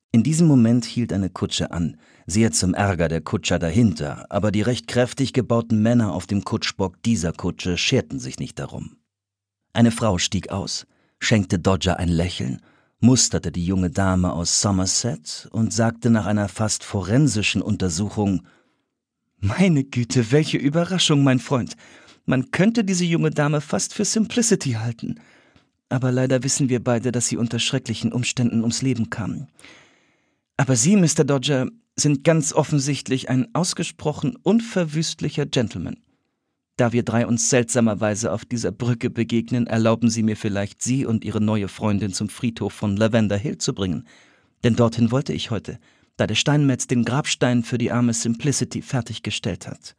In diesem Moment hielt eine Kutsche an, sehr zum Ärger der Kutscher dahinter, aber die recht kräftig gebauten Männer auf dem Kutschbock dieser Kutsche scherten sich nicht darum. Eine Frau stieg aus, schenkte Dodger ein Lächeln, musterte die junge Dame aus Somerset und sagte nach einer fast forensischen Untersuchung: »Meine Güte, welche Überraschung, mein Freund! Man könnte diese junge Dame fast für Simplicity halten. Aber leider wissen wir beide, dass sie unter schrecklichen Umständen ums Leben kam. Aber Sie, Mr. Dodger, sind ganz offensichtlich ein ausgesprochen unverwüstlicher Gentleman. Da wir drei uns seltsamerweise auf dieser Brücke begegnen, erlauben Sie mir vielleicht, Sie und Ihre neue Freundin zum Friedhof von Lavender Hill zu bringen. Denn dorthin wollte ich heute, da der Steinmetz den Grabstein für die arme Simplicity fertiggestellt hat.«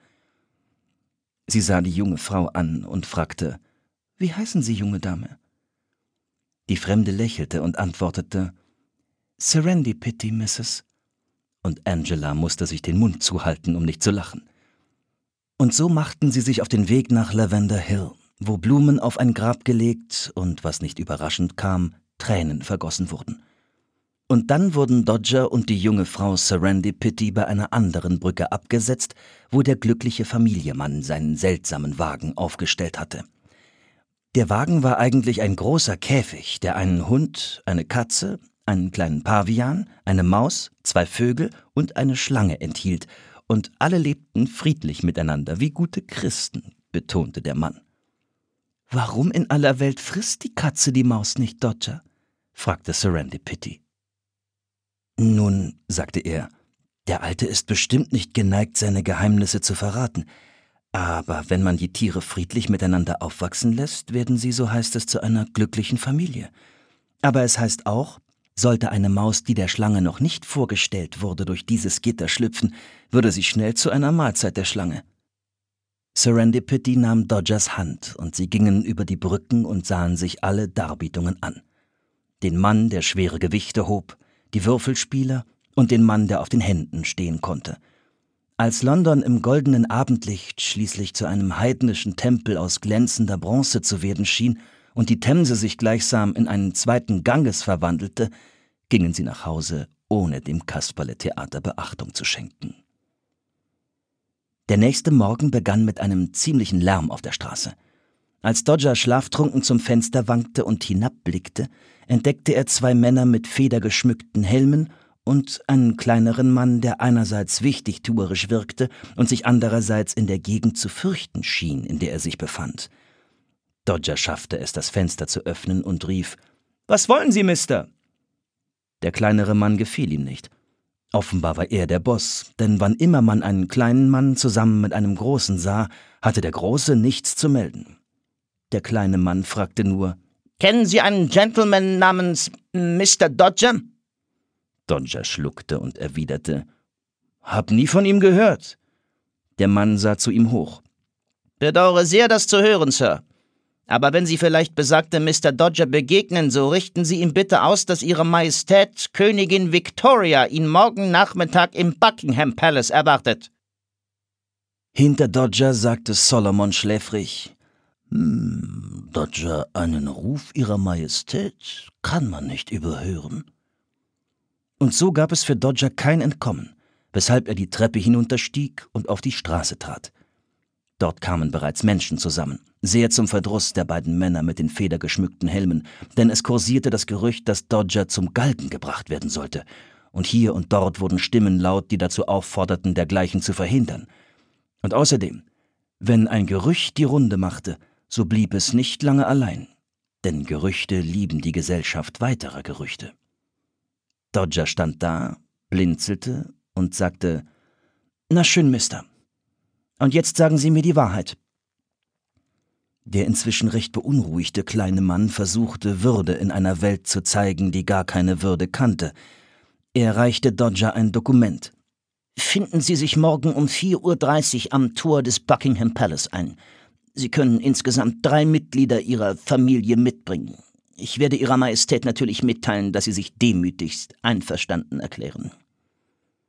Sie sah die junge Frau an und fragte: »Wie heißen Sie, junge Dame?« Die Fremde lächelte und antwortete: »Serendipity, Mrs.« Und Angela musste sich den Mund zuhalten, um nicht zu lachen. Und so machten sie sich auf den Weg nach Lavender Hill, wo Blumen auf ein Grab gelegt und, was nicht überraschend kam, Tränen vergossen wurden. Und dann wurden Dodger und die junge Frau Serendipity bei einer anderen Brücke abgesetzt, wo der glückliche Familienmann seinen seltsamen Wagen aufgestellt hatte. Der Wagen war eigentlich ein großer Käfig, der einen Hund, eine Katze, einen kleinen Pavian, eine Maus, 2 Vögel und eine Schlange enthielt, und alle lebten friedlich miteinander, wie gute Christen, betonte der Mann. »Warum in aller Welt frisst die Katze die Maus nicht, Dodger?« fragte Serendipity. »Nun«, sagte er, »der Alte ist bestimmt nicht geneigt, seine Geheimnisse zu verraten. Aber wenn man die Tiere friedlich miteinander aufwachsen lässt, werden sie, so heißt es, zu einer glücklichen Familie. Aber es heißt auch, sollte eine Maus, die der Schlange noch nicht vorgestellt wurde, durch dieses Gitter schlüpfen, würde sie schnell zu einer Mahlzeit der Schlange.« Serendipity nahm Dodgers Hand, und sie gingen über die Brücken und sahen sich alle Darbietungen an. Den Mann, der schwere Gewichte hob, die Würfelspieler und den Mann, der auf den Händen stehen konnte. Als London im goldenen Abendlicht schließlich zu einem heidnischen Tempel aus glänzender Bronze zu werden schien und die Themse sich gleichsam in einen zweiten Ganges verwandelte, gingen sie nach Hause, ohne dem Kasperle-Theater Beachtung zu schenken. Der nächste Morgen begann mit einem ziemlichen Lärm auf der Straße. Als Dodger schlaftrunken zum Fenster wankte und hinabblickte, entdeckte er 2 Männer mit federgeschmückten Helmen und einen kleineren Mann, der einerseits wichtigtuerisch wirkte und sich andererseits in der Gegend zu fürchten schien, in der er sich befand. Dodger schaffte es, das Fenster zu öffnen und rief: »Was wollen Sie, Mister?« Der kleinere Mann gefiel ihm nicht. Offenbar war er der Boss, denn wann immer man einen kleinen Mann zusammen mit einem Großen sah, hatte der Große nichts zu melden. Der kleine Mann fragte nur: »Kennen Sie einen Gentleman namens Mr. Dodger?« Dodger schluckte und erwiderte: »Hab nie von ihm gehört.« Der Mann sah zu ihm hoch. »Bedauere sehr, das zu hören, Sir. Aber wenn Sie vielleicht besagtem Mr. Dodger begegnen, so richten Sie ihm bitte aus, dass Ihre Majestät Königin Victoria ihn morgen Nachmittag im Buckingham Palace erwartet.« Hinter Dodger sagte Solomon schläfrig: »Dodger, einen Ruf Ihrer Majestät kann man nicht überhören.« Und so gab es für Dodger kein Entkommen, weshalb er die Treppe hinunterstieg und auf die Straße trat. Dort kamen bereits Menschen zusammen, sehr zum Verdruss der beiden Männer mit den federgeschmückten Helmen, denn es kursierte das Gerücht, dass Dodger zum Galgen gebracht werden sollte, und hier und dort wurden Stimmen laut, die dazu aufforderten, dergleichen zu verhindern. Und außerdem, wenn ein Gerücht die Runde machte, so blieb es nicht lange allein, denn Gerüchte lieben die Gesellschaft weiterer Gerüchte. Dodger stand da, blinzelte und sagte: »Na schön, Mister. Und jetzt sagen Sie mir die Wahrheit.« Der inzwischen recht beunruhigte kleine Mann versuchte, Würde in einer Welt zu zeigen, die gar keine Würde kannte. Er reichte Dodger ein Dokument. »Finden Sie sich morgen um 4:30 Uhr am Tor des Buckingham Palace ein. Sie können insgesamt 3 Mitglieder Ihrer Familie mitbringen. Ich werde Ihrer Majestät natürlich mitteilen, dass Sie sich demütigst einverstanden erklären.«